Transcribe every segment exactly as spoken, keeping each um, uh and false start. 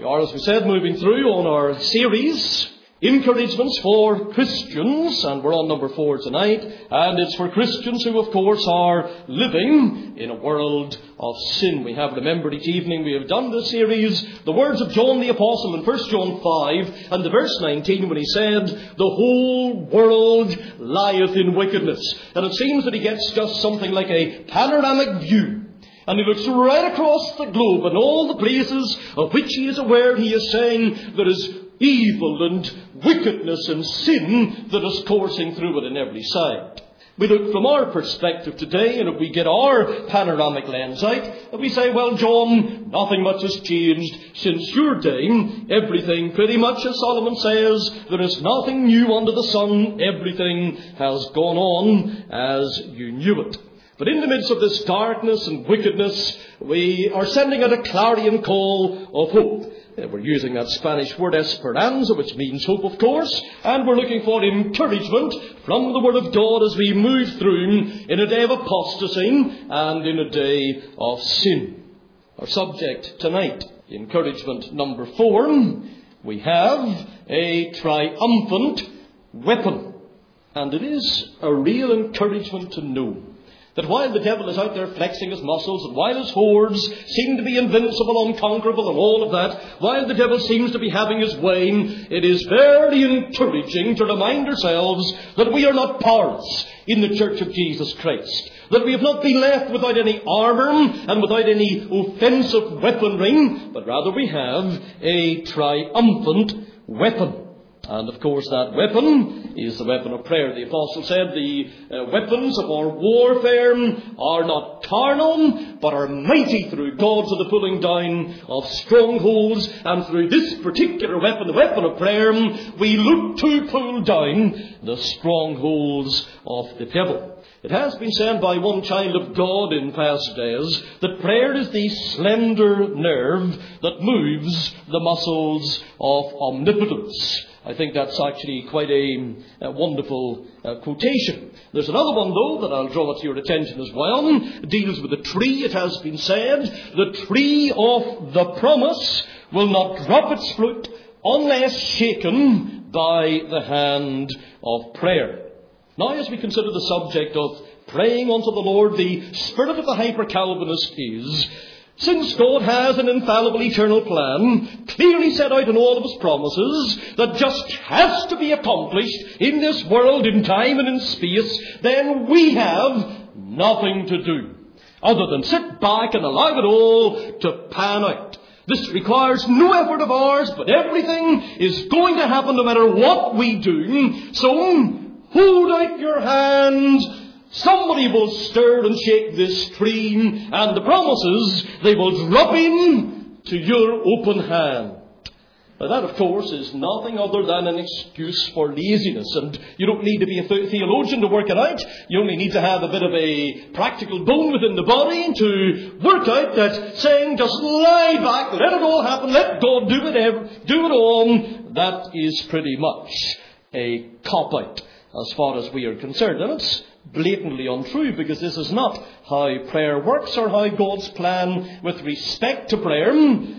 are, as we said, moving through on our series, Encouragements for Christians, and we're on number four tonight, and it's for Christians who, of course, are living in a world of sin. We have remembered each evening we have done this series, the words of John the Apostle in First John five, and the verse nineteen, when he said, "The whole world lieth in wickedness." And it seems that he gets just something like a panoramic view. And he looks right across the globe and all the places of which he is aware. He is saying there is evil and wickedness and sin that is coursing through it on every side. We look from our perspective today, and if we get our panoramic lens out, and we say, well, John, nothing much has changed since your day. Everything pretty much, as Solomon says, there is nothing new under the sun. Everything has gone on as you knew it. But in the midst of this darkness and wickedness, we are sending out a clarion call of hope. We're using that Spanish word esperanza, which means hope, of course, and we're looking for encouragement from the Word of God as we move through in a day of apostasy and in a day of sin. Our subject tonight, encouragement number four, we have a triumphant weapon. And it is a real encouragement to know that while the devil is out there flexing his muscles, and while his hordes seem to be invincible, unconquerable, and all of that, while the devil seems to be having his way, it is very encouraging to remind ourselves that we are not powerless in the Church of Jesus Christ. That we have not been left without any armour and without any offensive weaponry, but rather we have a triumphant weapon. And of course that weapon is the weapon of prayer. The apostle said the uh, weapons of our warfare are not carnal, but are mighty through God to the pulling down of strongholds. And through this particular weapon, the weapon of prayer, we look to pull down the strongholds of the devil. It has been said by one child of God in past days that prayer is the slender nerve that moves the muscles of omnipotence. I think that's actually quite a, a wonderful uh, quotation. There's another one, though, that I'll draw to your attention as well. It deals with the tree. It has been said, the tree of the promise will not drop its fruit unless shaken by the hand of prayer. Now, as we consider the subject of praying unto the Lord, the spirit of the hyper-Calvinist is, since God has an infallible eternal plan, clearly set out in all of his promises, that just has to be accomplished in this world, in time and in space, then we have nothing to do other than sit back and allow it all to pan out. This requires no effort of ours, but everything is going to happen no matter what we do. So, hold out your hand. Somebody will stir and shake this tree, and the promises, they will drop in to your open hand. Now that, of course, is nothing other than an excuse for laziness, and you don't need to be a theologian to work it out. You only need to have a bit of a practical bone within the body to work out that saying, just lie back, let it all happen, let God do it, do it all, that is pretty much a cop-out as far as we are concerned. And it's blatantly untrue, because this is not how prayer works or how God's plan with respect to prayer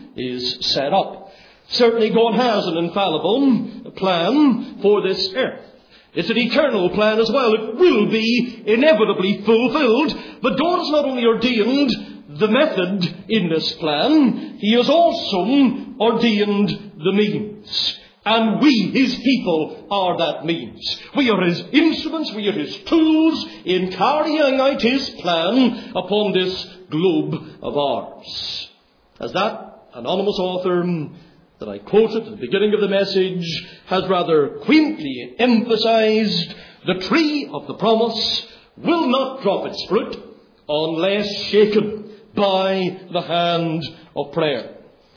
is set up. Certainly God has an infallible plan for this earth. It's an eternal plan as well. It will be inevitably fulfilled. But God has not only ordained the method in this plan, he has also ordained the means. And we, his people, are that means. We are his instruments, we are his tools in carrying out his plan upon this globe of ours. As that anonymous author that I quoted at the beginning of the message has rather quaintly emphasized, the tree of the promise will not drop its fruit unless shaken by the hand of prayer.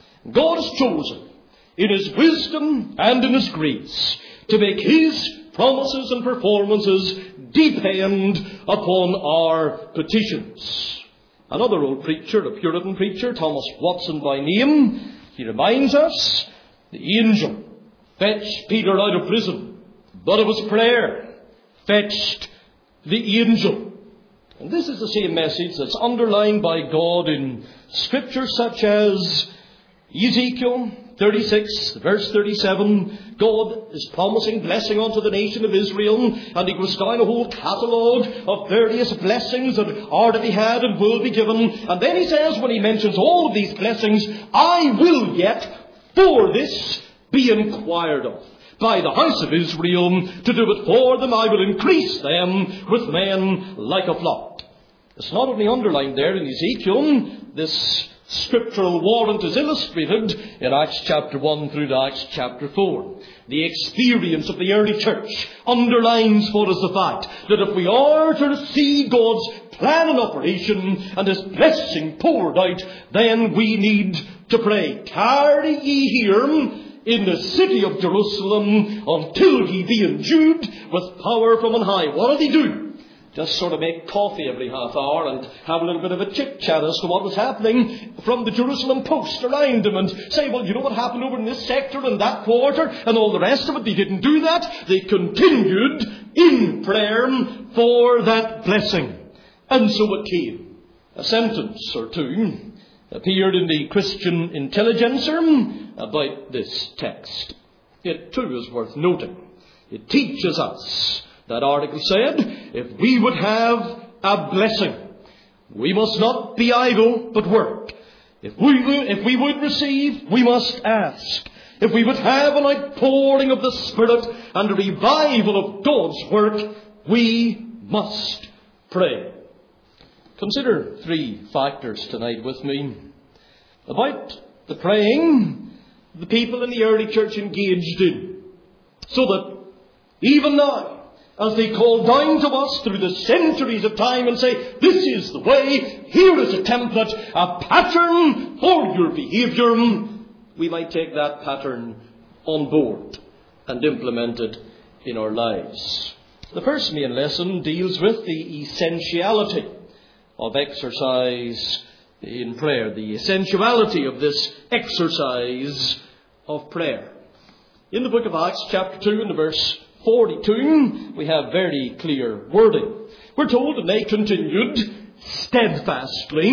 God has chosen, in his wisdom and in his grace, to make his promises and performances depend upon our petitions. Another old preacher, a Puritan preacher, Thomas Watson by name, he reminds us, the angel fetched Peter out of prison, but it was prayer fetched the angel. And this is the same message that's underlined by God in scriptures such as Ezekiel thirty-six, verse thirty-seven, God is promising blessing unto the nation of Israel, and he goes down a whole catalogue of various blessings that are to be had and will be given. And then he says, when he mentions all of these blessings, I will yet for this be inquired of by the house of Israel, to do it for them. I will increase them with men like a flock. It's not only underlined there in Ezekiel. This scriptural warrant is illustrated in Acts chapter one through to Acts chapter four. The experience of the early church underlines for us the fact that if we are to see God's plan in operation and His blessing poured out, then we need to pray. Tarry ye here in the city of Jerusalem until ye be endued with power from on high. What did he do? Just sort of make coffee every half hour and have a little bit of a chit-chat as to what was happening from the Jerusalem Post around him, and say, well, you know what happened over in this sector and that quarter and all the rest of it. They didn't do that. They continued in prayer for that blessing. And so it came. A sentence or two appeared in the Christian Intelligencer about this text. It too is worth noting. It teaches us, that article said, if we would have a blessing, we must not be idle, but work. If we, if we would receive, we must ask. If we would have an outpouring of the Spirit and a revival of God's work, we must pray. Consider three factors tonight with me about the praying the people in the early church engaged in, so that even now, as they call down to us through the centuries of time and say, this is the way, here is a template, a pattern for your behaviour, we might take that pattern on board and implement it in our lives. The first main lesson deals with the essentiality of exercise in prayer, the essentiality of this exercise of prayer. In the book of Acts, chapter two, and the verse forty-two, we have very clear wording. We're told that they continued steadfastly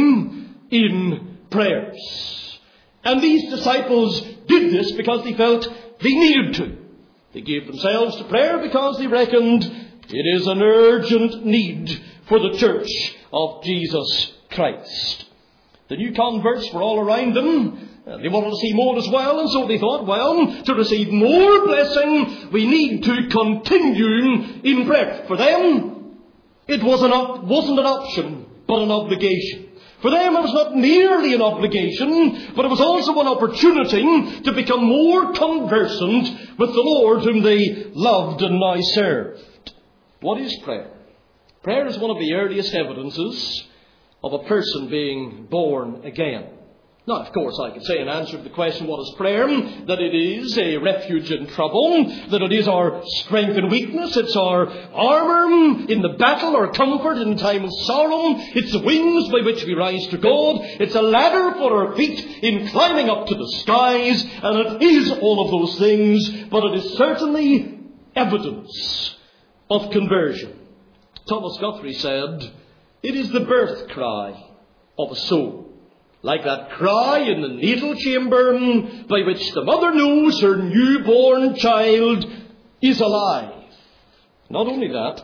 in prayers. And these disciples did this because they felt they needed to. They gave themselves to prayer because they reckoned it is an urgent need for the church of Jesus Christ. The new converts were all around them. They wanted to see more as well, and so they thought, well, to receive more blessing, we need to continue in prayer. For them, it was an op- wasn't an option, but an obligation. For them, it was not merely an obligation, but it was also an opportunity to become more conversant with the Lord whom they loved and now served. What is prayer? Prayer is one of the earliest evidences of a person being born again. Now, of course, I could say in answer to the question, what is prayer? That it is a refuge in trouble, that it is our strength and weakness, it's our armour in the battle, our comfort in time of sorrow, it's the wings by which we rise to God, it's a ladder for our feet in climbing up to the skies, and it is all of those things, but it is certainly evidence of conversion. Thomas Guthrie said, it is the birth cry of a soul. Like that cry in the natal chamber by which the mother knows her newborn child is alive. Not only that,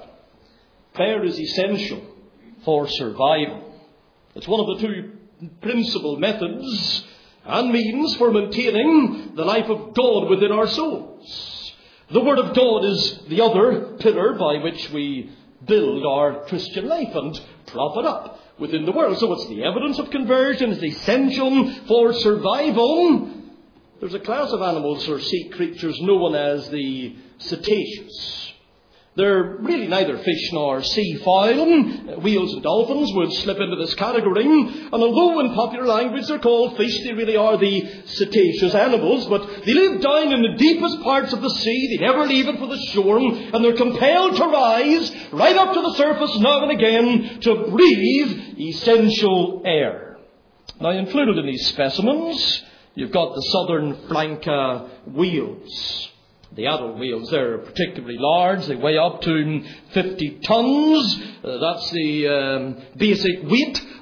prayer is essential for survival. It's one of the two principal methods and means for maintaining the life of God within our souls. The Word of God is the other pillar by which we build our Christian life and prop it up within the world. So it's the evidence of conversion, it's essential for survival. There's a class of animals or sea creatures known as the cetaceans. They're really neither fish nor sea fowl. Whales and dolphins would slip into this category. And although in popular language they're called fish, they really are the cetaceous animals. But they live down in the deepest parts of the sea. They never leave it for the shore. And they're compelled to rise right up to the surface now and again to breathe essential air. Now, included in these specimens, you've got the southern flanker whales. The adult whales, they're particularly large. They weigh up to fifty tons. Uh, that's the um, basic weight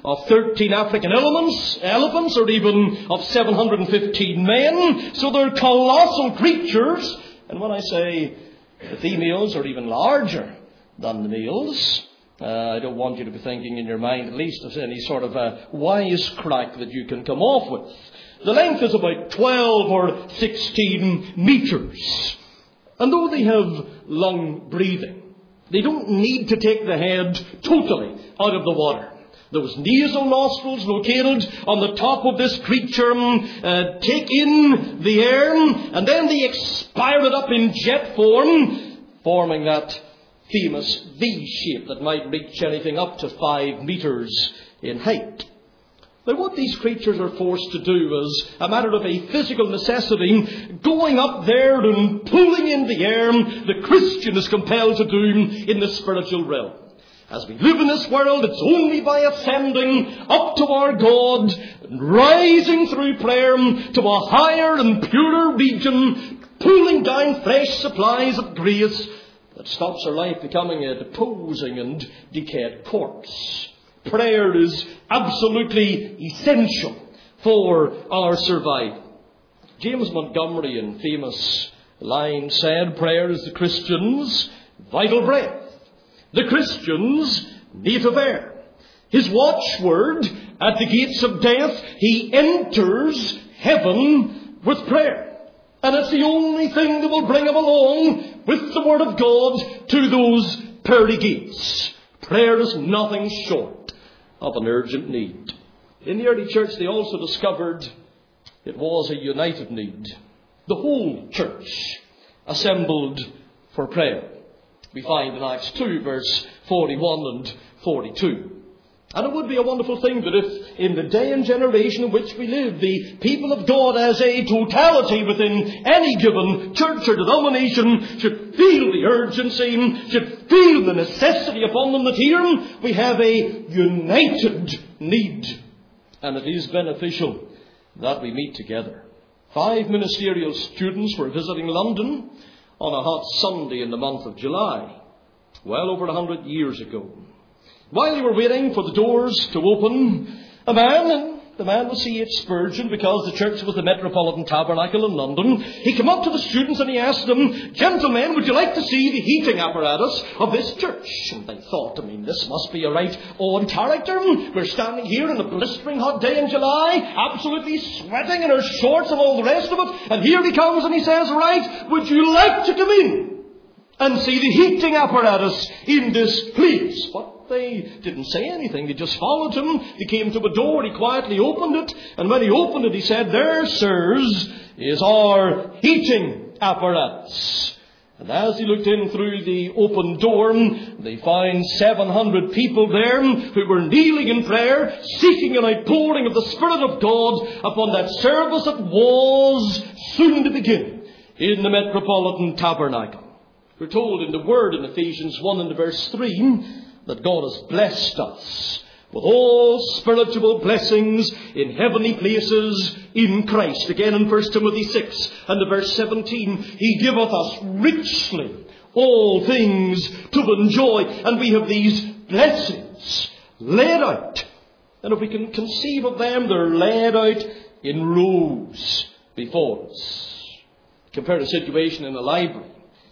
of thirteen African elephants, elephants or even of seven hundred fifteen men. So they're colossal creatures. And when I say the females are even larger than the males, uh, I don't want you to be thinking in your mind at least of any sort of a wisecrack that you can come off with. The length is about twelve or sixteen meters. And though they have lung breathing, they don't need to take the head totally out of the water. Those nasal nostrils located on the top of this creature uh, take in the air, and then they expire it up in jet form, forming that famous V shape that might reach anything up to five meters in height. Now, what these creatures are forced to do is a matter of a physical necessity, going up there and pulling in the air, the Christian is compelled to do in the spiritual realm. As we live in this world, it's only by ascending up to our God, and rising through prayer to a higher and purer region, pulling down fresh supplies of grace, that stops our life becoming a deposing and decayed corpse. Prayer is absolutely essential for our survival. James Montgomery, in famous line, said, prayer is the Christian's vital breath, the Christian's native air. His watchword at the gates of death, he enters heaven with prayer. And it's the only thing that will bring him along with the Word of God to those pearly gates. Prayer is nothing short of an urgent need. In the early church, they also discovered it was a united need. The whole church assembled for prayer. We find in Acts two, verse forty-one and forty-two. And it would be a wonderful thing that if in the day and generation in which we live, the people of God as a totality within any given church or denomination should feel the urgency, should feel the necessity upon them that here we have a united need. And it is beneficial that we meet together. Five ministerial students were visiting London on a hot Sunday in the month of July, well over a hundred years ago. While they were waiting for the doors to open, a man, and the man was C H Spurgeon, because the church was the Metropolitan Tabernacle in London, he came up to the students and he asked them, "Gentlemen, would you like to see the heating apparatus of this church?" And they thought, I mean, this must be a right odd character. We're standing here on a blistering hot day in July, absolutely sweating in our shorts and all the rest of it. And here he comes and he says, "Right, would you like to come in and see the heating apparatus in this place?" But they didn't say anything. They just followed him. They came to a door. He quietly opened it. And when he opened it, he said, "There, sirs, is our heating apparatus." And as he looked in through the open door, they found seven hundred people there who were kneeling in prayer, seeking an outpouring of the Spirit of God upon that service that was soon to begin in the Metropolitan Tabernacle. We're told in the Word in Ephesians one and verse three that God has blessed us with all spiritual blessings in heavenly places in Christ. Again in First Timothy six and the verse seventeen, He giveth us richly all things to enjoy. And we have these blessings laid out. And if we can conceive of them, they're laid out in rows before us. Compare the situation in a library.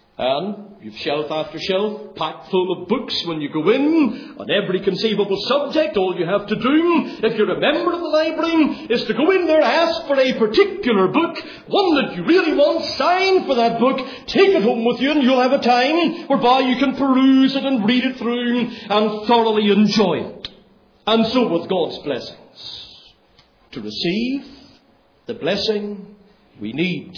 And you've shelf after shelf packed full of books when you go in on every conceivable subject. All you have to do, if you're a member of the library, is to go in there, ask for a particular book, one that you really want, sign for that book, take it home with you, and you'll have a time whereby you can peruse it and read it through and thoroughly enjoy it. And so with God's blessings. To receive the blessing we need.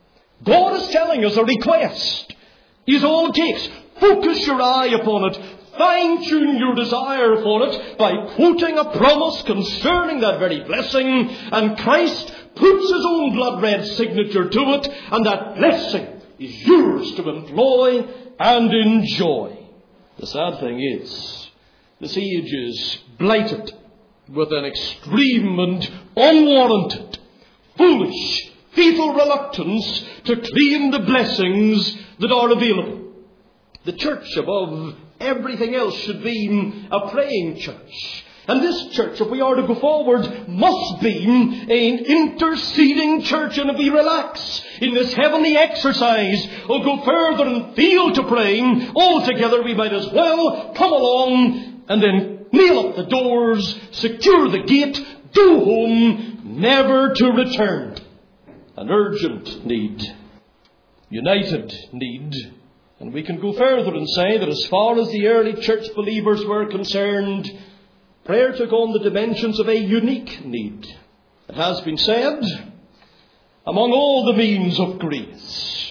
God is telling us a request. Is all it takes. Focus your eye upon it. Fine-tune your desire upon it by quoting a promise concerning that very blessing. And Christ puts His own blood-red signature to it. And that blessing is yours to employ and enjoy. The sad thing is, this age is blighted with an extreme and unwarranted, foolish, fatal reluctance to claim the blessings that are available. The church, above everything else, should be a praying church. And this church, if we are to go forward, must be an interceding church. And if we relax in this heavenly exercise or go further and fail to pray altogether, we might as well come along and then nail up the doors, secure the gate, go home, never to return. An urgent need. United need. And we can go further and say that as far as the early church believers were concerned, prayer took on the dimensions of a unique need. It has been said, among all the means of grace,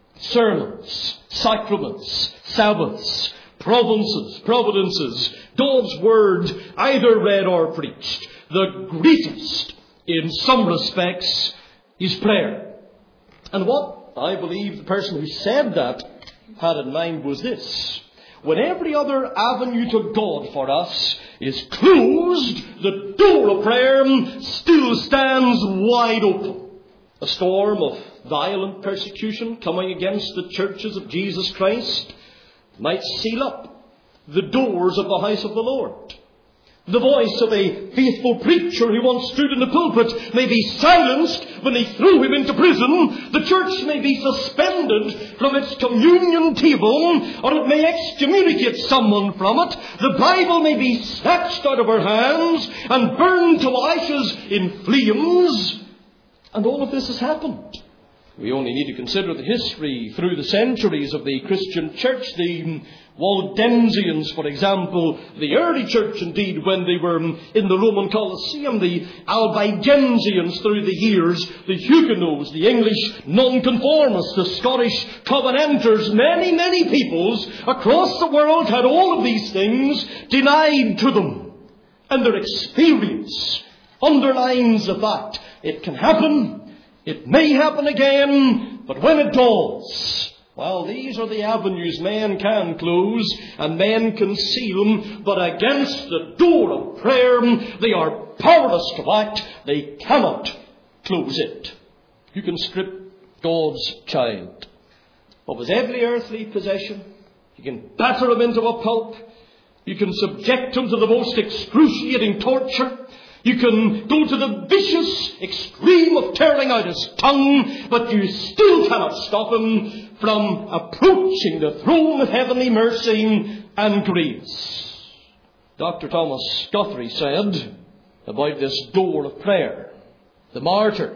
sermons, sacraments, Sabbaths, provinces, providences, God's word, either read or preached, the greatest, in some respects, is prayer. And what I believe the person who said that had in mind was this: when every other avenue to God for us is closed, the door of prayer still stands wide open. A storm of violent persecution coming against the churches of Jesus Christ might seal up the doors of the house of the Lord. The voice of a faithful preacher who once stood in the pulpit may be silenced when they threw him into prison. The church may be suspended from its communion table, or it may excommunicate someone from it. The Bible may be snatched out of our hands and burned to ashes in flames. And all of this has happened. We only need to consider the history through the centuries of the Christian church. The Waldensians, for example, the early church indeed, when they were in the Roman Colosseum, the Albigensians through the years, the Huguenots, the English nonconformists, the Scottish Covenanters, many, many peoples across the world had all of these things denied to them. And their experience underlines the fact it can happen. It may happen again, but when it does, well, these are the avenues men can close and men can seal, but against the door of prayer, they are powerless to act. They cannot close it. You can strip God's child of his every earthly possession. You can batter him into a pulp. You can subject him to the most excruciating torture. You can go to the vicious extreme of tearing out his tongue, but you still cannot stop him from approaching the throne of heavenly mercy and grace. Doctor Thomas Guthrie said about this door of prayer, the martyr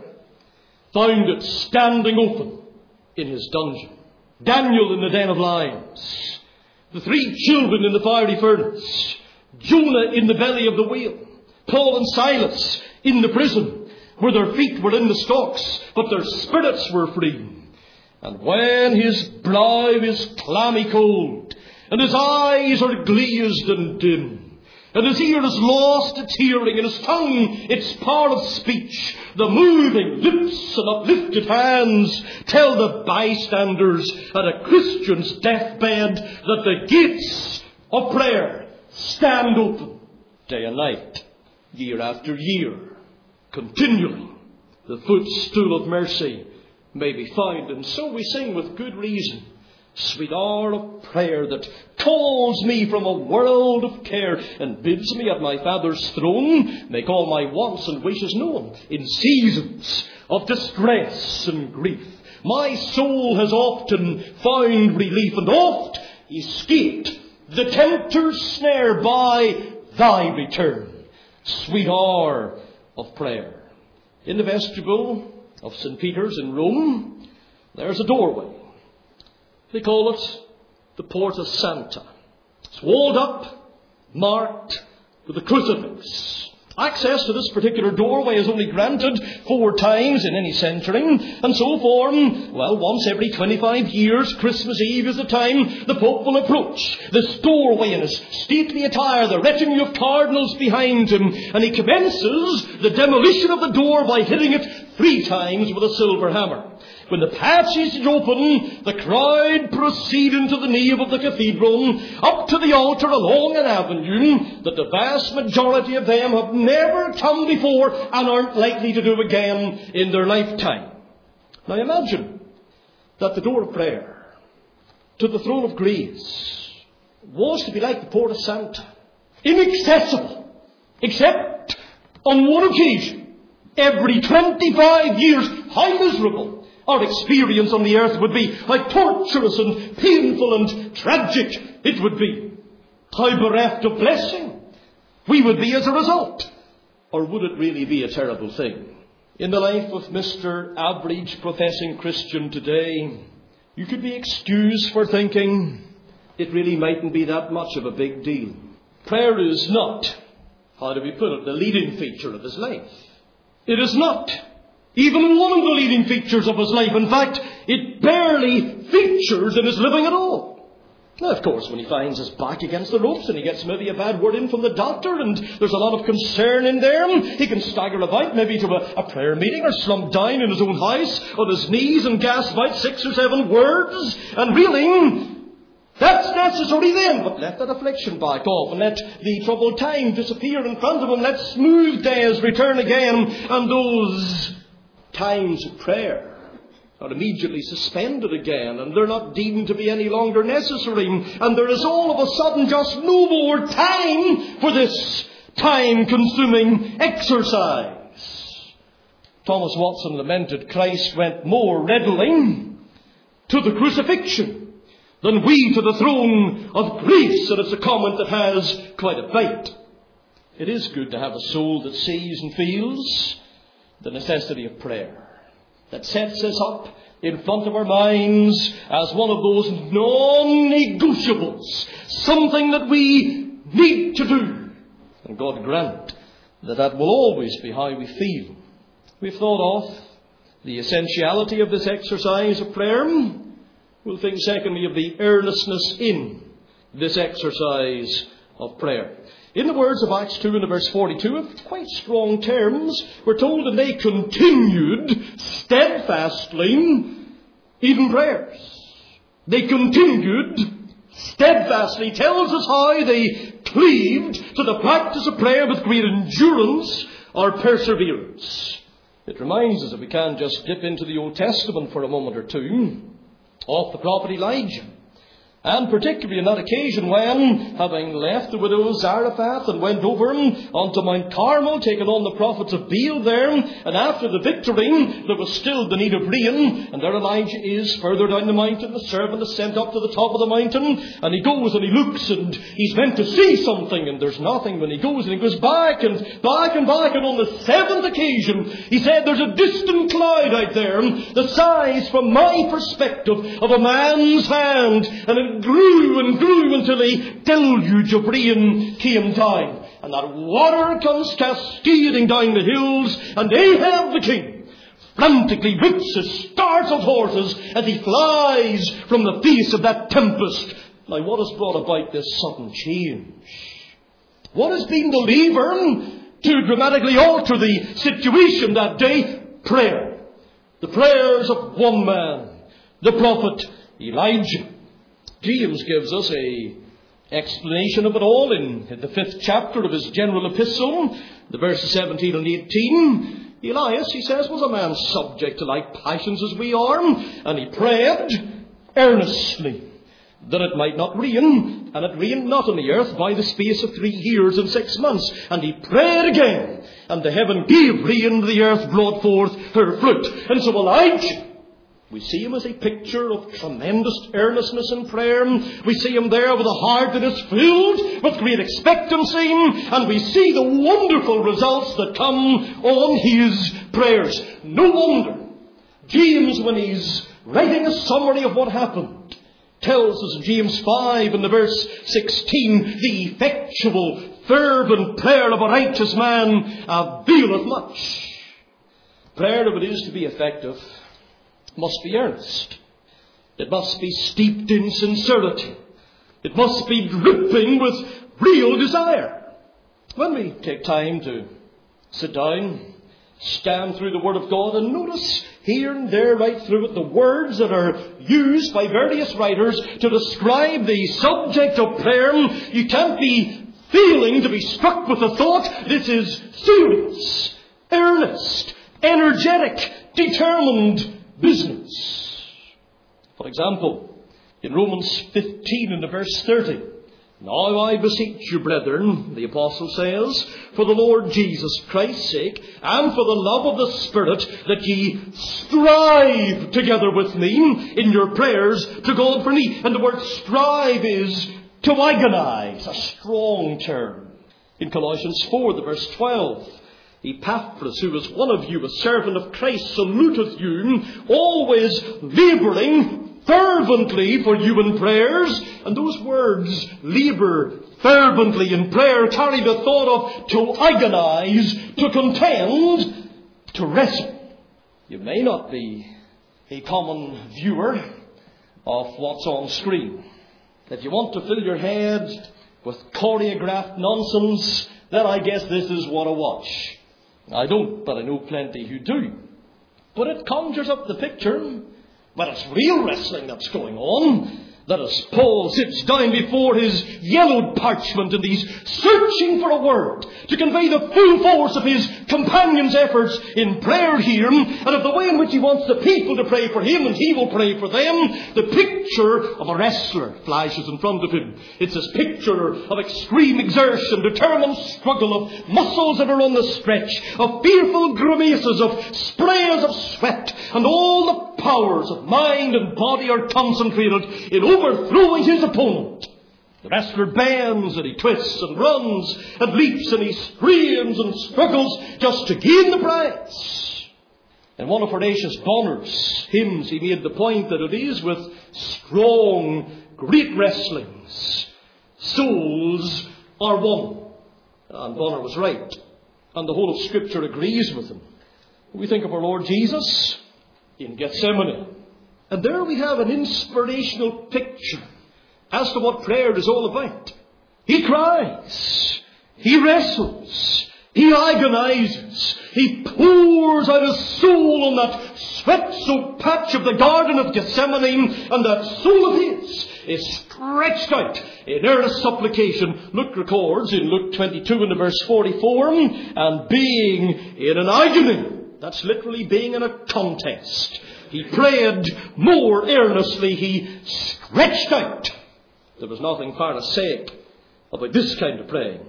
found it standing open in his dungeon. Daniel in the den of lions. The three children in the fiery furnace. Jonah in the belly of the whale. Paul and Silas in the prison, where their feet were in the stocks, but their spirits were free. And when his brow is clammy cold, and his eyes are glazed and dim, and his ear is lost its hearing, and his tongue its power of speech, the moving lips and uplifted hands tell the bystanders at a Christian's deathbed that the gates of prayer stand open day and night. Year after year, continually, the footstool of mercy may be found. And so we sing with good reason, sweet hour of prayer that calls me from a world of care and bids me at my Father's throne make all my wants and wishes known. In seasons of distress and grief, my soul has often found relief and oft escaped the tempter's snare by thy return. Sweet hour of prayer. In the vestibule of Saint Peter's in Rome, there's a doorway. They call it the Porta Santa. It's walled up, marked with a crucifix. Access to this particular doorway is only granted four times in any century. And so for, well, once every twenty-five years, Christmas Eve is the time the Pope will approach this doorway in his stately attire, the retinue of cardinals behind him. And he commences the demolition of the door by hitting it three times with a silver hammer. When the passage is open, the crowd proceed into the nave of the cathedral, up to the altar along an avenue that the vast majority of them have never come before and aren't likely to do again in their lifetime. Now imagine that the door of prayer to the throne of grace was to be like the Porta Santa, inaccessible except on one occasion, every twenty-five years, how miserable our experience on the earth would be, how torturous and painful and tragic it would be, how bereft of blessing we would be as a result. Or would it really be a terrible thing? In the life of Mister Average Professing Christian today, you could be excused for thinking it really mightn't be that much of a big deal. Prayer is not, how do we put it, the leading feature of his life. It is not even one of the leading features of his life. In fact, it barely features in his living at all. Now, of course, when he finds his back against the ropes and he gets maybe a bad word in from the doctor and there's a lot of concern in there, he can stagger about maybe to a, a prayer meeting or slump down in his own house on his knees and gasp out six or seven words and reeling. That's necessary then, but let that affliction back off and let the troubled time disappear in front of him. Let smooth days return again, and those times of prayer are immediately suspended again, and they're not deemed to be any longer necessary, and there is all of a sudden just no more time for this time-consuming exercise. Thomas Watson lamented Christ went more readily to the crucifixion than we to the throne of grace, and it's a comment that has quite a bite. It is good to have a soul that sees and feels the necessity of prayer, that sets us up in front of our minds as one of those non-negotiables, something that we need to do. And God grant that that will always be how we feel. We've thought of the essentiality of this exercise of prayer. We'll think secondly of the earnestness in this exercise of prayer. In the words of Acts two and verse forty-two, in quite strong terms, we're told that they continued steadfastly in prayers. They continued steadfastly. Tells us how they cleaved to the practice of prayer with great endurance or perseverance. It reminds us, if we can just dip into the Old Testament for a moment or two, of the prophet Elijah. And particularly on that occasion when, having left the widow Zarephath and went over onto Mount Carmel, taken on the prophets of Baal there, and after the victory, there was still the need of rain, and there Elijah is further down the mountain. The servant is sent up to the top of the mountain, and he goes and he looks, and he's meant to see something, and there's nothing. When he goes and he goes back and back and back, and on the seventh occasion, he said, there's a distant cloud out there, the size, from my perspective, of a man's hand, and it grew and grew until a deluge of rain came down. And that water comes cascading down the hills, and Ahab the king frantically whips his startled horses as he flies from the face of that tempest. Now, what has brought about this sudden change? What has been the lever to dramatically alter the situation that day? Prayer. The prayers of one man, the prophet Elijah. James gives us a explanation of it all in the fifth chapter of his general epistle, the verses seventeen and eighteen. Elias, he says, was a man subject to like passions as we are, and he prayed earnestly that it might not rain, and it rained not on the earth by the space of three years and six months. And he prayed again, and the heaven gave rain, and the earth brought forth her fruit. And so Elijah, we see him as a picture of tremendous earnestness in prayer. We see him there with a heart that is filled with great expectancy. And we see the wonderful results that come on his prayers. No wonder James, when he's writing a summary of what happened, tells us in James five and the verse sixteen, the effectual, fervent prayer of a righteous man availeth much. Prayer, if it is to be effective, must be earnest. It must be steeped in sincerity. It must be dripping with real desire. When we take time to sit down, scan through the Word of God, and notice here and there right through it the words that are used by various writers to describe the subject of prayer, you can't be failing to be struck with the thought, this is serious, earnest, energetic, determined business. For example, in Romans fifteen and the verse thirty, Now I beseech you, brethren, the apostle says, for the Lord Jesus Christ's sake, and for the love of the Spirit, that ye strive together with me in your prayers to God for me. And the word strive is to agonize, a strong term. In Colossians four, the verse twelve, Epaphras, who is one of you, a servant of Christ, saluteth you, always labouring fervently for you in prayers. And those words, labour fervently in prayer, carry the thought of to agonize, to contend, to wrestle. You may not be a common viewer of what's on screen. If you want to fill your head with choreographed nonsense, then I guess this is what I watch. I don't, but I know plenty who do. But it conjures up the picture. But it's real wrestling that's going on. That as Paul sits down before his yellowed parchment and he's searching for a word to convey the full force of his companion's efforts in prayer here, and of the way in which he wants the people to pray for him and he will pray for them, the picture of a wrestler flashes in front of him. It's this picture of extreme exertion, determined struggle, of muscles that are on the stretch, of fearful grimaces, of sprays of sweat, and all the powers of mind and body are concentrated in overthrowing his opponent. The wrestler bends and he twists and runs and leaps and he strains and struggles just to gain the prize. In one of Horatius Bonner's hymns, he made the point that it is with strong, great wrestlings, souls are one. And Bonner was right. And the whole of Scripture agrees with him. We think of our Lord Jesus in Gethsemane. And there we have an inspirational picture as to what prayer is all about. He cries. He wrestles. He agonizes. He pours out his soul on that sweat-soaked patch of the Garden of Gethsemane, and that soul of his is stretched out in earnest supplication. Luke records in Luke twenty-two and verse forty-four, and being in an agony. That's literally being in a contest. He prayed more earnestly. He stretched out. There was nothing pharisaic about this kind of praying.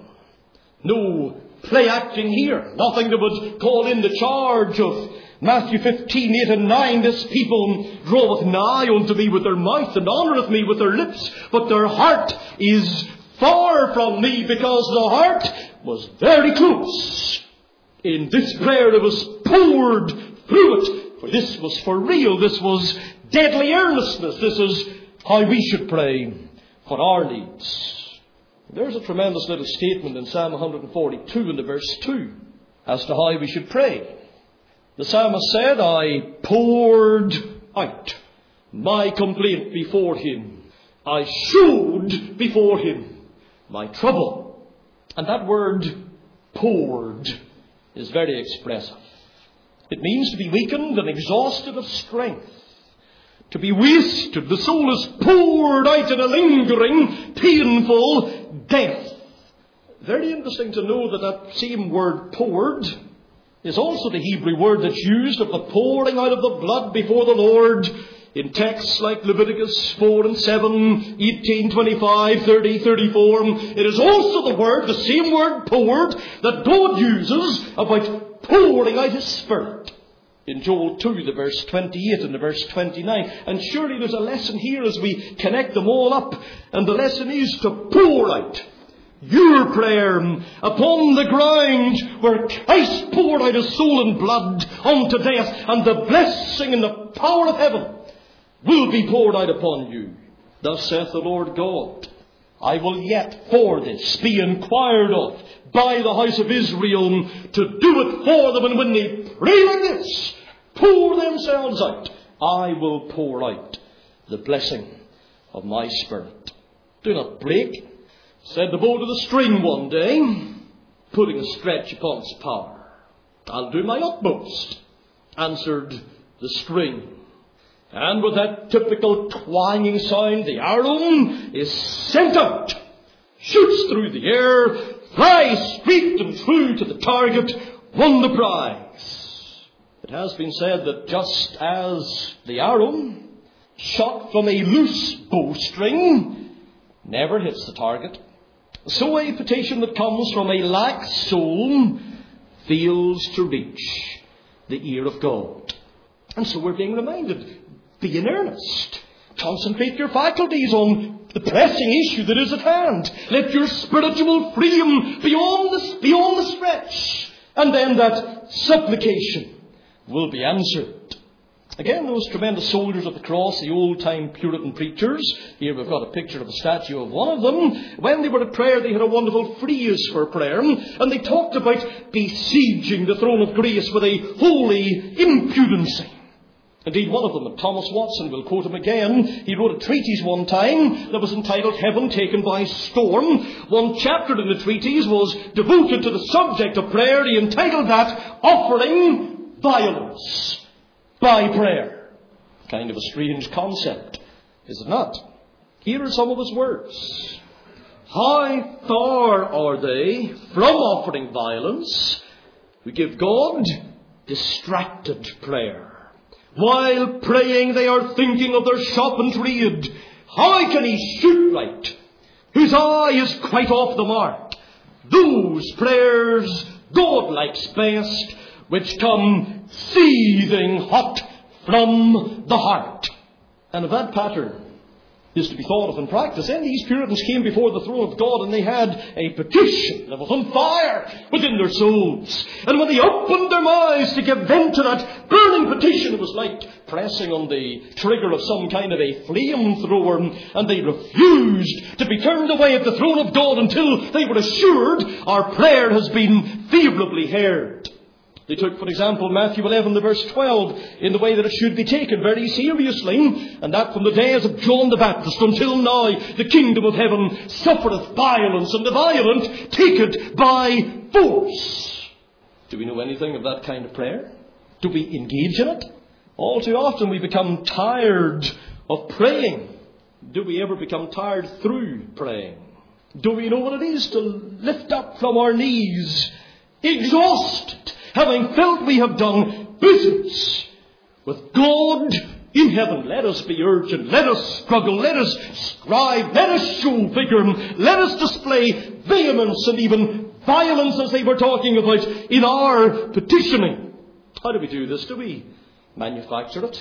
No play acting here. Nothing that would call in the charge of Matthew fifteen, eight and nine. This people draweth nigh unto me with their mouth and honoureth me with their lips, but their heart is far from me, because the heart was very close. In this prayer it was poured through it. For this was for real. This was deadly earnestness. This is how we should pray for our needs. There's a tremendous little statement in Psalm one forty-two in the verse two as to how we should pray. The psalmist said, I poured out my complaint before him. I showed before him my trouble. And that word poured is very expressive. It means to be weakened and exhausted of strength. To be wasted. The soul is poured out in a lingering, painful death. Very interesting to know that that same word poured is also the Hebrew word that's used of the pouring out of the blood before the Lord in texts like Leviticus four and seven, eighteen, twenty-five, thirty, thirty-four. It is also the word, the same word poured, that God uses about pouring out his Spirit. In Joel two, the verse twenty-eight and the verse twenty-nine. And surely there's a lesson here as we connect them all up. And the lesson is to pour out your prayer upon the ground where Christ poured out his soul and blood unto death. And the blessing and the power of heaven will be poured out upon you. Thus saith the Lord God, I will yet for this be inquired of by the house of Israel, to do it for them. And when they pray like this, pour themselves out, I will pour out the blessing of my Spirit. Do not break, said the bow to the string one day, putting a stretch upon its power. I'll do my utmost, answered the string. And with that typical twanging sound, the arrow is sent out, shoots through the air, flies straight and true to the target, won the prize. It has been said that just as the arrow, shot from a loose bowstring, never hits the target. So a petition that comes from a lax soul fails to reach the ear of God. And so we're being reminded, be in earnest. Concentrate your faculties on the pressing issue that is at hand. Let your spiritual freedom beyond the, beyond the stretch. And then that supplication will be answered. Again, those tremendous soldiers of the cross, the old-time Puritan preachers, here we've got a picture of a statue of one of them. When they were at prayer, they had a wonderful phrase for prayer, and they talked about besieging the throne of grace with a holy impudency. Indeed, one of them, Thomas Watson, we'll quote him again. He wrote a treatise one time that was entitled Heaven Taken by Storm. One chapter in the treatise was devoted to the subject of prayer. He entitled that Offering Violence by Prayer. Kind of a strange concept, is it not? Here are some of his words. How far are they from offering violence who give God distracted prayer? While praying, they are thinking of their shop and trade. How can he shoot right, whose eye is quite off the mark? Those prayers God likes best, which come seething hot from the heart. And if that pattern is to be thought of in practice, then these Puritans came before the throne of God and they had a petition that was on fire within their souls. And when they opened their mouths to give vent to that burning petition, it was like pressing on the trigger of some kind of a flamethrower, and they refused to be turned away at the throne of God until they were assured our prayer has been favourably heard. They took, for example, Matthew eleven, the verse twelve, in the way that it should be taken very seriously, and that from the days of John the Baptist until now, the kingdom of heaven suffereth violence, and the violent take it by force. Do we know anything of that kind of prayer? Do we engage in it? All too often we become tired of praying. Do we ever become tired through praying? Do we know what it is to lift up from our knees, exhausted, having felt we have done business with God in heaven? Let us be urgent. Let us struggle. Let us strive. Let us show vigour. Let us display vehemence and even violence, as they were talking about, in our petitioning. How do we do this? Do we manufacture it?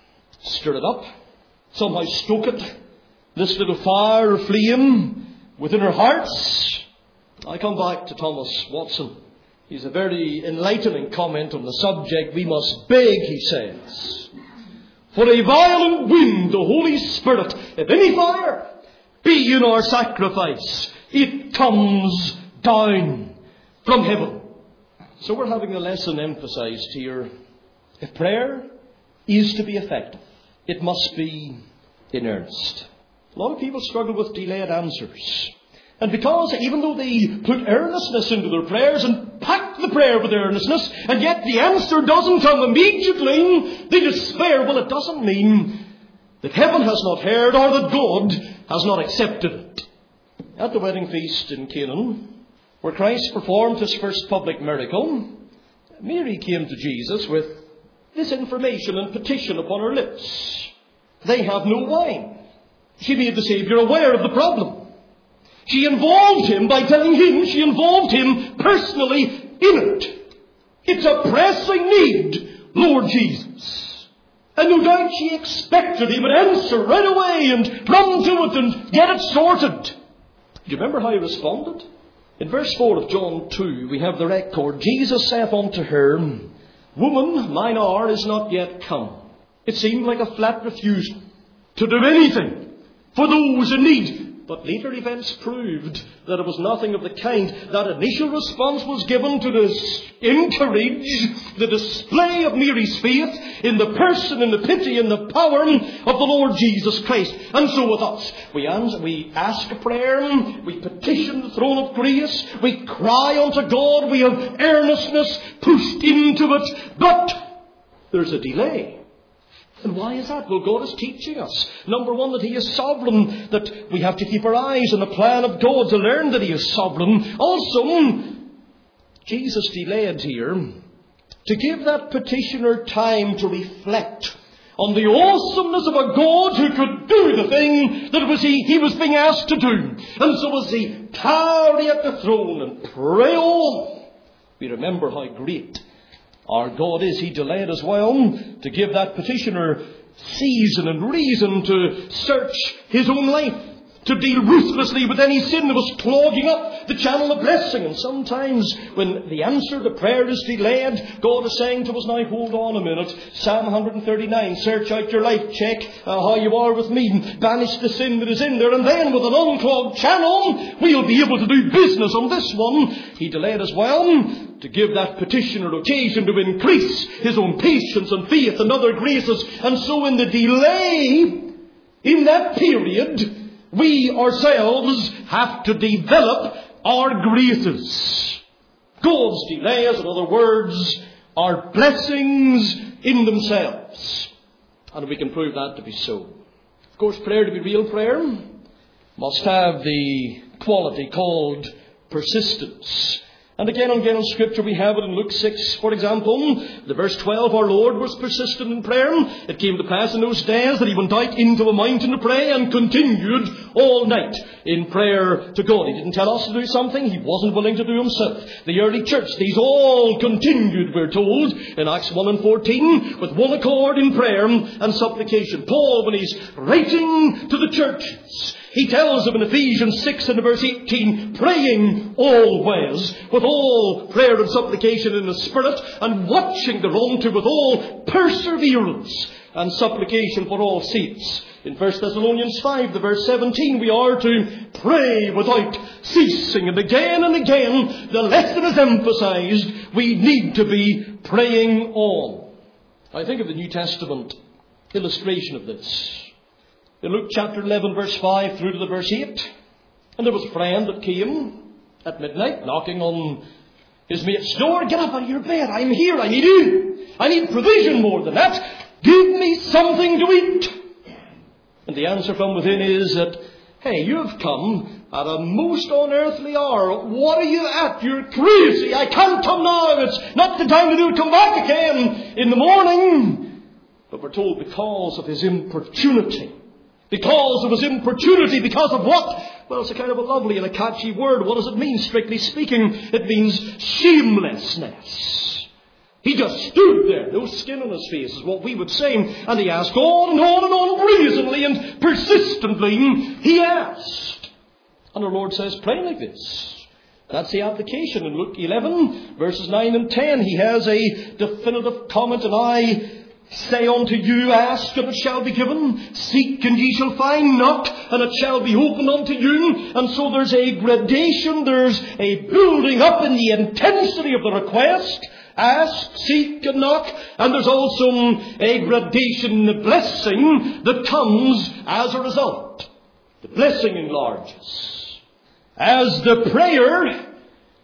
Stir it up? Somehow stoke it? This little fire or flame within our hearts? I come back to Thomas Watson. He's a very enlightening comment on the subject. We must beg, he says, for a violent wind, the Holy Spirit, if any fire be in our sacrifice, it comes down from heaven. So we're having the lesson emphasized here. If prayer is to be effective, it must be in earnest. A lot of people struggle with delayed answers. And because even though they put earnestness into their prayers and pack the prayer with earnestness, and yet the answer doesn't come immediately, they despair. Well, it doesn't mean that heaven has not heard or that God has not accepted it. At the wedding feast in Canaan, where Christ performed his first public miracle, Mary came to Jesus with this information and petition upon her lips. They have no wine. She made the Saviour aware of the problem. She involved him by telling him, she involved him personally in it. It's a pressing need, Lord Jesus. And no doubt she expected he would answer right away and run to it and get it sorted. Do you remember how he responded? In verse four of John two, we have the record. Jesus saith unto her, Woman, mine hour is not yet come. It seemed like a flat refusal to do anything for those in need. But later events proved that it was nothing of the kind. That initial response was given to this encourage the display of Mary's faith in the person, in the pity, and the power of the Lord Jesus Christ. And so with us, we, answer, we ask a prayer, we petition the throne of grace, we cry unto God, we have earnestness pushed into it, but there's a delay. And why is that? Well, God is teaching us. Number one, that he is sovereign, that we have to keep our eyes on the plan of God to learn that he is sovereign. Also, Jesus delayed here to give that petitioner time to reflect on the awesomeness of a God who could do the thing that was he, he was being asked to do. And so as he tarry at the throne and pray on, we remember how great our God is. He delayed as well to give that petitioner season and reason to search his own life, to deal ruthlessly with any sin that was clogging up the channel of blessing. And sometimes when the answer to prayer is delayed, God is saying to us, now hold on a minute. Psalm one thirty-nine, search out your life, check uh, how you are with me, banish the sin that is in there, and then with an unclogged channel, we'll be able to do business on this one. He delayed as well to give that petitioner occasion to increase his own patience and faith and other graces. And so in the delay, in that period, we ourselves have to develop our graces. God's delays, in other words, are blessings in themselves. And we can prove that to be so. Of course, prayer to be real prayer must have the quality called persistence. And again and again in Scripture we have it in Luke six, for example. The verse twelve, our Lord was persistent in prayer. It came to pass in those days that he went out into a mountain to pray and continued all night in prayer to God. He didn't tell us to do something he wasn't willing to do himself. The early church, these all continued, we're told, in Acts one and fourteen, with one accord in prayer and supplication. Paul, when he's writing to the churches, he tells them in Ephesians six and verse eighteen, praying always with all prayer and supplication in the Spirit, and watching thereunto with all perseverance and supplication for all saints. In First Thessalonians five, the verse seventeen, we are to pray without ceasing. And again and again, the lesson is emphasized. We need to be praying on. I think of the New Testament illustration of this. In Luke chapter eleven, verse five through to the verse eight. And there was a friend that came at midnight, knocking on his mate's door. Get up out of your bed. I'm here. I need you. I need provision more than that. Give me something to eat. And the answer from within is that, hey, you've come at a most unearthly hour. What are you at? You're crazy. I can't come now. It's not the time to do it. Come back again in the morning. But we're told because of his importunity. Because of his importunity, because of what? Well, it's a kind of a lovely and a catchy word. What does it mean, strictly speaking? It means shamelessness. He just stood there, no skin on his face is what we would say. And he asked on and on and on, brazenly and persistently. He asked. And our Lord says, pray like this. That's the application. In Luke eleven, verses nine and ten, he has a definitive comment. And I say unto you, ask and it shall be given. Seek and ye shall find. Knock and it shall be opened unto you. And so there's a gradation, there's a building up in the intensity of the request. Ask, seek and knock. And there's also a gradation in the blessing that comes as a result. The blessing enlarges as the prayer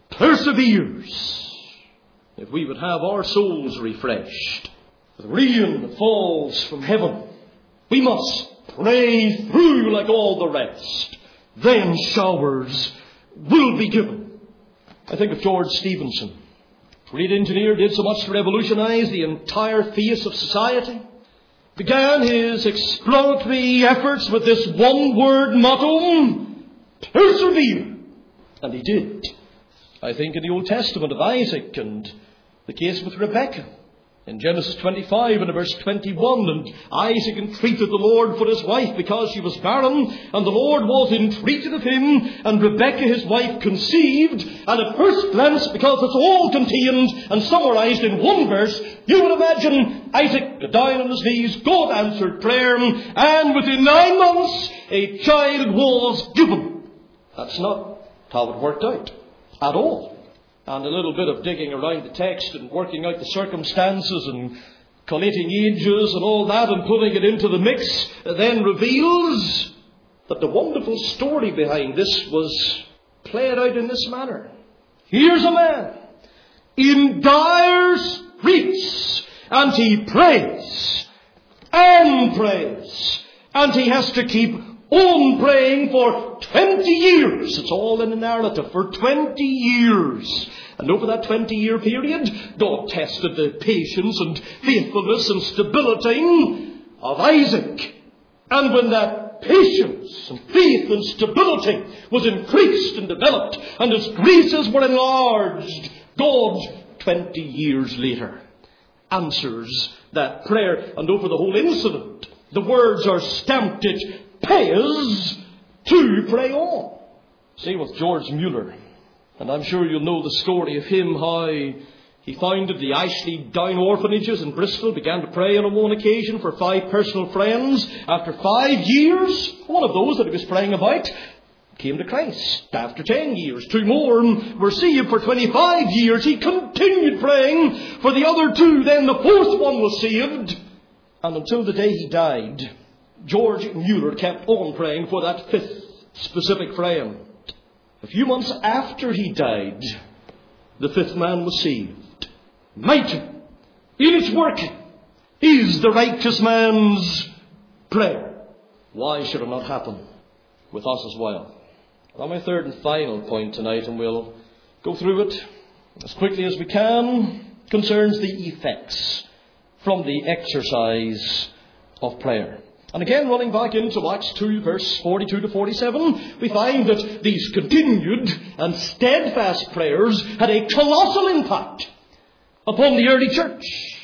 perseveres. If we would have our souls refreshed with rain that falls from heaven, we must pray through like all the rest. Then showers will be given. I think of George Stephenson. Great engineer, did so much to revolutionize the entire face of society. Began his exploratory efforts with this one-word motto, persevere. And he did. I think in the Old Testament of Isaac and the case with Rebekah. In Genesis twenty-five and verse twenty-one, and Isaac entreated the Lord for his wife because she was barren, and the Lord was entreated of him, and Rebekah his wife conceived. And at first glance, because it's all contained and summarized in one verse, you would imagine Isaac got down on his knees, God answered prayer, and within nine months a child was given. That's not how it worked out at all. And a little bit of digging around the text and working out the circumstances and collating ages and all that and putting it into the mix then reveals that the wonderful story behind this was played out in this manner. Here's a man in dire straits, and he prays and prays, and he has to keep on praying for twenty years. It's all in the narrative. For twenty years. And over that twenty-year period, God tested the patience and faithfulness and stability of Isaac. And when that patience and faith and stability was increased and developed, and his graces were enlarged, God, twenty years later, answers that prayer. And over the whole incident, the words are stamped, it pays to pray on. See, with George Mueller, and I'm sure you'll know the story of him, how he founded the Ashley Down orphanages in Bristol, began to pray on one occasion for five personal friends. After five years, one of those that he was praying about came to Christ. After ten years, two more were saved. For twenty-five years, he continued praying for the other two. Then the fourth one was saved. And until the day he died, George Mueller kept on praying for that fifth specific friend. A few months after he died, the fifth man was saved. Mighty in its work is the righteous man's prayer. Why should it not happen with us as well? Now, my third and final point tonight, and we'll go through it as quickly as we can, concerns the effects from the exercise of prayer. And again, running back into Acts two, verse forty-two to forty-seven, we find that these continued and steadfast prayers had a colossal impact upon the early church.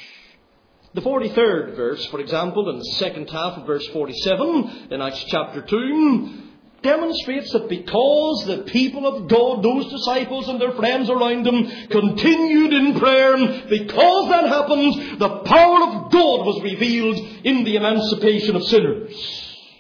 The forty-third verse, for example, in the second half of verse forty-seven in Acts chapter two, demonstrates that because the people of God, those disciples and their friends around them, continued in prayer, because that happened, the power of God was revealed in the emancipation of sinners.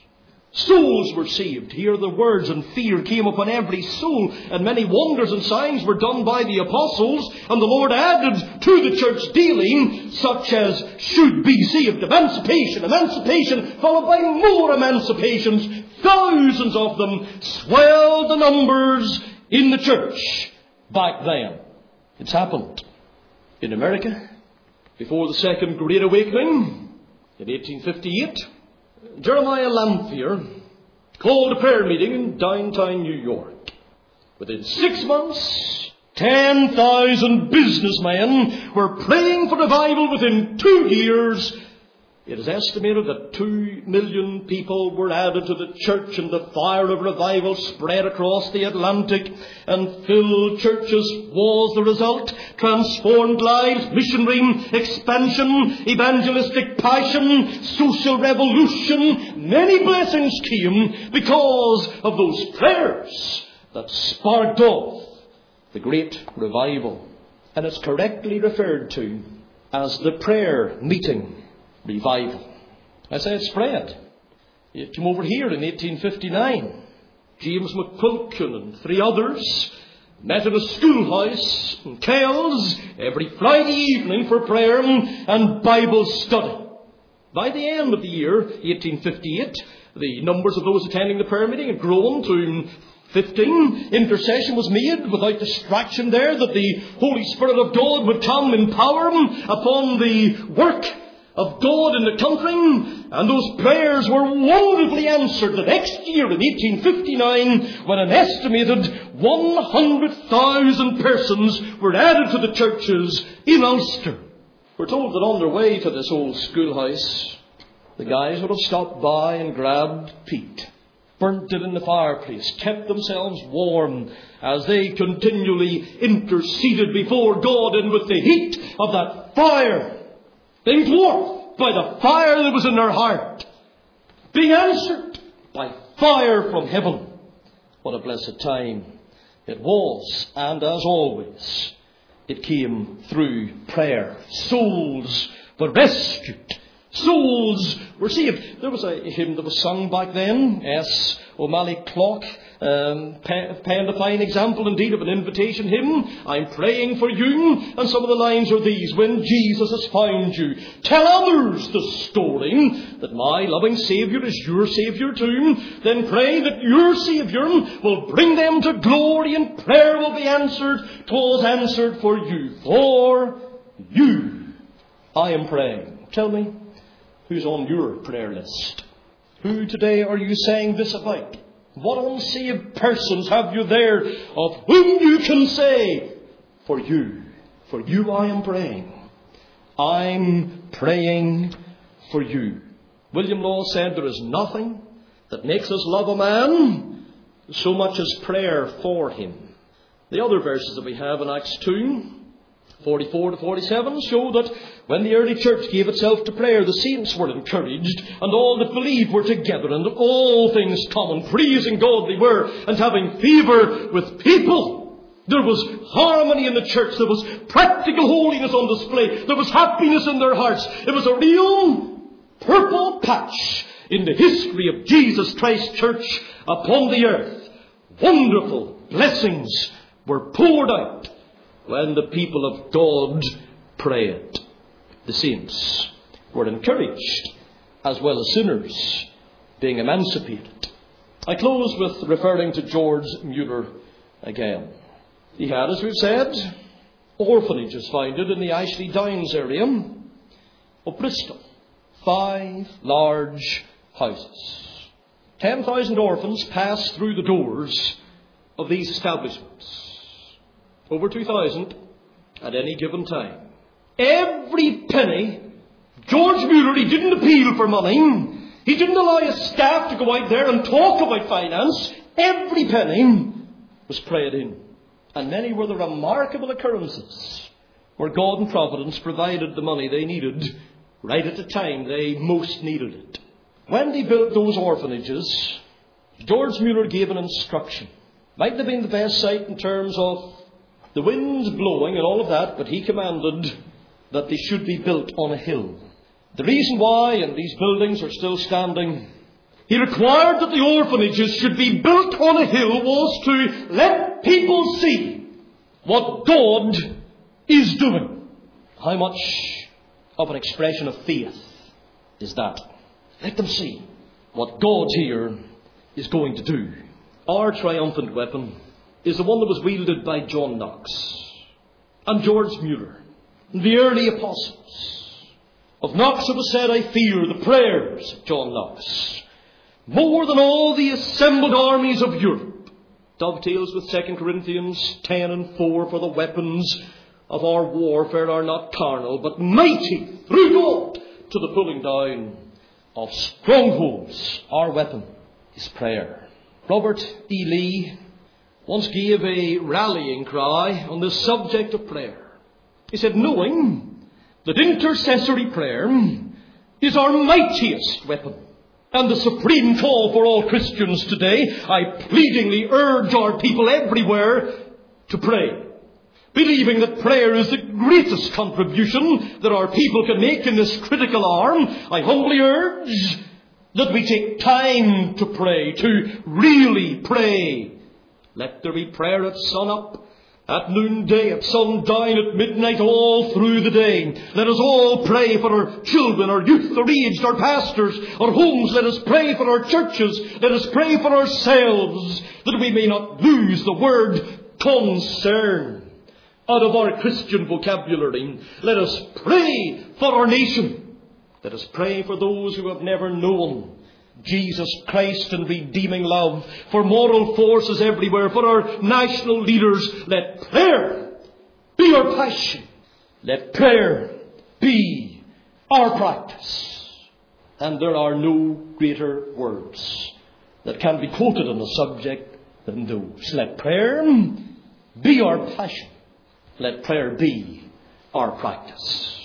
Souls were saved. Here the words, and fear came upon every soul, and many wonders and signs were done by the apostles, and the Lord added to the church daily such as should be saved. Emancipation, emancipation, followed by more emancipations. Thousands of them swelled the numbers in the church back then. It's happened in America before the Second Great Awakening in eighteen fifty-eight. Jeremiah Lamphere called a prayer meeting in downtown New York. Within six months, ten thousand businessmen were praying for revival. Within two years, it is estimated that two million people were added to the church, and the fire of revival spread across the Atlantic, and filled churches was the result. Transformed lives, missionary expansion, evangelistic passion, social revolution. Many blessings came because of those prayers that sparked off the great revival. And it's correctly referred to as the prayer meeting revival. I say it spread. It came over here in eighteen fifty-nine. James McQuilkin and three others met in a schoolhouse in Kells every Friday evening for prayer and Bible study. By the end of the year eighteen fifty-eight, the numbers of those attending the prayer meeting had grown to fifteen. Intercession was made without distraction there, that the Holy Spirit of God would come in power upon the work of God in the country, and those prayers were wonderfully answered the next year in eighteen fifty-nine, when an estimated one hundred thousand persons were added to the churches in Ulster. We're told that on their way to this old schoolhouse, the guys would have stopped by and grabbed peat, burnt it in the fireplace, kept themselves warm as they continually interceded before God, and with the heat of that fire being dwarfed by the fire that was in their heart, being answered by fire from heaven. What a blessed time it was, and as always, it came through prayer. Souls were rescued. Souls were saved. There was a hymn that was sung back then, S. O'Malley Clock, um, penned a fine example indeed of an invitation hymn. I'm praying for you, and some of the lines are these: when Jesus has found you, tell others the story that my loving Saviour is your Saviour too. Then pray that your Saviour will bring them to glory, and prayer will be answered. 'Twas answered for you, for you I am praying. Tell me, who's on your prayer list? Who today are you saying this about? What unsaved persons have you there of whom you can say, for you, for you I am praying. I'm praying for you. William Law said there is nothing that makes us love a man so much as prayer for him. The other verses that we have in Acts two, forty-four to forty-seven, show that when the early church gave itself to prayer, the saints were encouraged, and all that believed were together, and all things common, praising God they were, and having favour with people. There was harmony in the church. There was practical holiness on display. There was happiness in their hearts. It was a real purple patch in the history of Jesus Christ's church upon the earth. Wonderful blessings were poured out when the people of God prayed. The saints were encouraged as well as sinners being emancipated. I close with referring to George Mueller again. He had, as we've said, orphanages founded in the Ashley Downs area of Bristol. Five large houses. Ten thousand orphans passed through the doors of these establishments. Over two thousand at any given time. Every penny, George Mueller, he didn't appeal for money. He didn't allow his staff to go out there and talk about finance. Every penny was prayed in. And many were the remarkable occurrences where God in providence provided the money they needed right at the time they most needed it. When they built those orphanages, George Mueller gave an instruction. Might have been the best site in terms of the winds blowing and all of that, but he commanded that they should be built on a hill. The reason why, and these buildings are still standing, he required that the orphanages should be built on a hill was to let people see what God is doing. How much of an expression of faith is that? Let them see what God here is going to do. Our triumphant weapon is the one that was wielded by John Knox and George Mueller, the early apostles. Of Knox it was said, I fear the prayers of John Knox more than all the assembled armies of Europe. Dovetails with Second Corinthians ten and four, for the weapons of our warfare are not carnal, but mighty through God to the pulling down of strongholds. Our weapon is prayer. Robert E. Lee once gave a rallying cry on the subject of prayer. He said, knowing that intercessory prayer is our mightiest weapon and the supreme call for all Christians today, I pleadingly urge our people everywhere to pray, believing that prayer is the greatest contribution that our people can make in this critical hour. I humbly urge that we take time to pray, to really pray. Let there be prayer at sun-up, at noonday, at sundown, at midnight, all through the day. Let us all pray for our children, our youth, our aged, our pastors, our homes. Let us pray for our churches. Let us pray for ourselves, that we may not lose the word concern out of our Christian vocabulary. Let us pray for our nation. Let us pray for those who have never known Jesus Christ and redeeming love, for moral forces everywhere, for our national leaders. Let prayer be our passion. Let prayer be our practice. And there are no greater words that can be quoted on the subject than those. Let prayer be our passion. Let prayer be our practice.